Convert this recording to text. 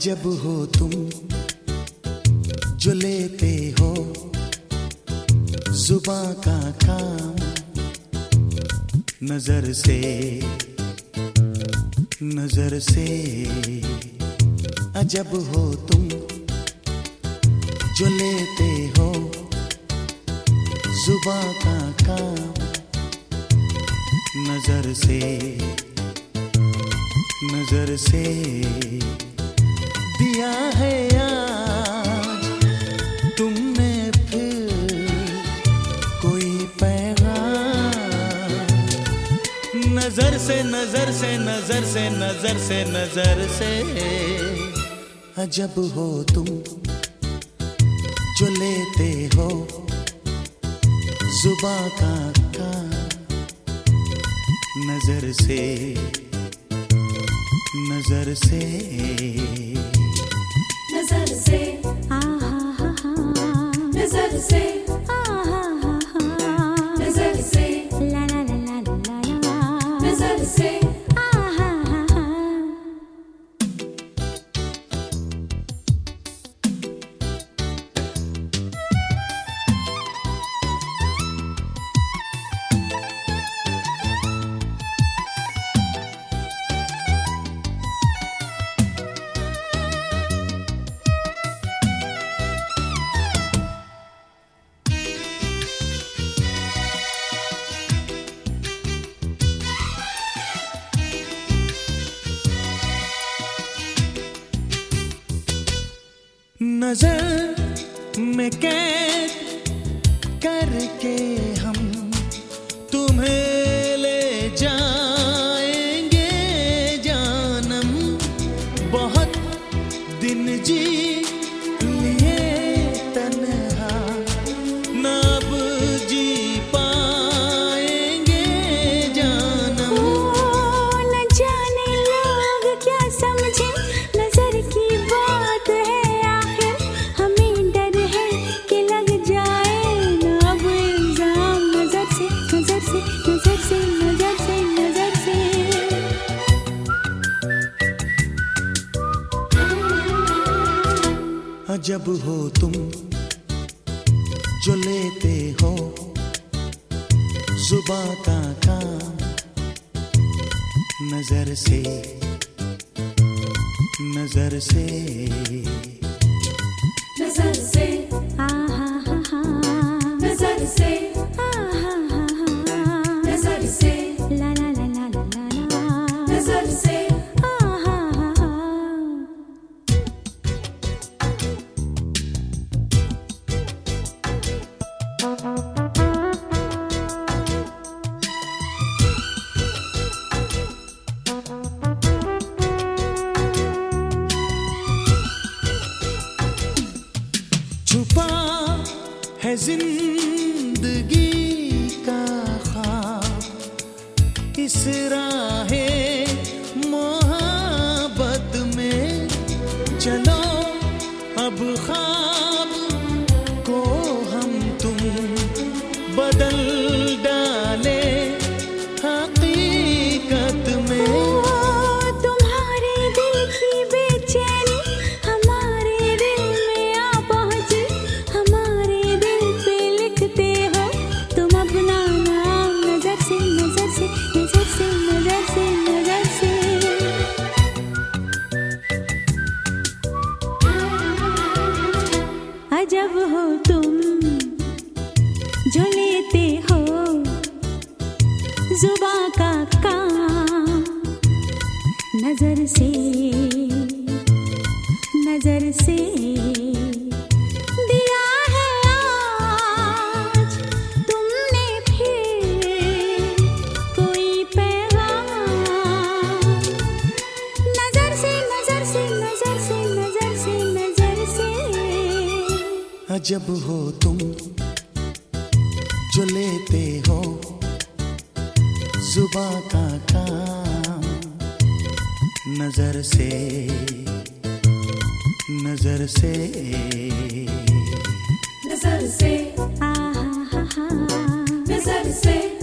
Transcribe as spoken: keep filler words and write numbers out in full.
अजब हो तुम जो लेते हो जुबां का काम नजर से नजर से। अजब हो तुम जो लेते हो जुबां का काम नजर से नजर से। दिया है आज तुमने फिर कोई पैगाम नजर से नजर से नजर से नजर से नजर से। अजब हो तुम जो लेते हो जुबां का काम नजर से नजर से नजर से आहा हा हा नजर से आहा हा हा नजर से ला ला ला ला ला ला नजर से आहा हा हा। नजर में कैद करके हम तुम्हें ले जाएंगे जानम। बहुत दिन जी लिए तन्हा ना अब जी पाएंगे जानम। ओ न जाने लोग क्या समझे नजर की बात है अजब हो तुम जो लेते हो जुबां का काम नजर से नजर से नजर से आहा हा हा नजर से आहा हा हा नजर से ला ला ला ला ला ला नजर से आहा हा हा। छुपा है जिंदगी का ख्वाब इस राहे मोहब्बत में। चलो अब ख्वाब को हम तुम बदल डाले हकीकत में। तुम्हारे दिल की बेचैनी हमारे दिल में आ पहुंची। हमारे दिल पे लिखते हो तुम अपना नाम नजर से नजर से नजर से नजर से नजर से। अजब हो तुम जो लेते हो जुबां का काम नजर से नजर से। दिया है आज तुमने फिर कोई पैगाम नजर से नजर से नजर से नजर से नजर से। अजब हो तुम जो लेते हो जुबां का काम नजर से नजर से नजर से आहा हा हा नजर से